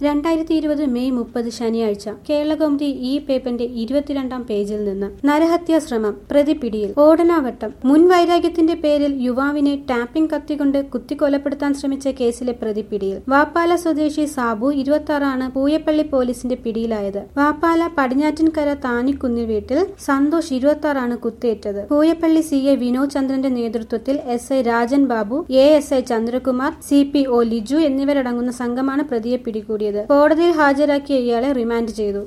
2020 May 30 ശനിയാഴ്ച കേരളകൗമുദി ഈ പേപ്പറിന്റെ 22-ാം പേജിൽ നിന്ന് നരഹത്യാ ശ്രമം പ്രതി പിടിയിൽ. ഓടനാവട്ടം മുൻ വൈരാഗ്യത്തിന്റെ പേരിൽ യുവാവിനെ ടാപ്പിംഗ് കത്തികൊണ്ട് കുത്തിക്കൊലപ്പെടുത്താൻ ശ്രമിച്ച കേസിലെ പ്രതി പിടിയിൽ. വാപ്പാല സ്വദേശി സാബു 26 ആണ് പൂയപ്പള്ളി പോലീസിന്റെ പിടിയിലായത്. വാപ്പാല പടിഞ്ഞാറ്റിൻകര താനിക്കുന്നിൽ വീട്ടിൽ സന്തോഷ് 26 ആണ് കുത്തേറ്റത്. പൂയപ്പള്ളി CA വിനോദ് ചന്ദ്രന്റെ നേതൃത്വത്തിൽ SI Rajan Babu, ASI Chandrakumar, CPO Liju എന്നിവരടങ്ങുന്ന സംഘമാണ് പ്രതിയെ പിടികൂടിയത്. കോടതിയിൽ ഹാജരാക്കിയ ഇയാളെ റിമാൻഡ് ചെയ്തു.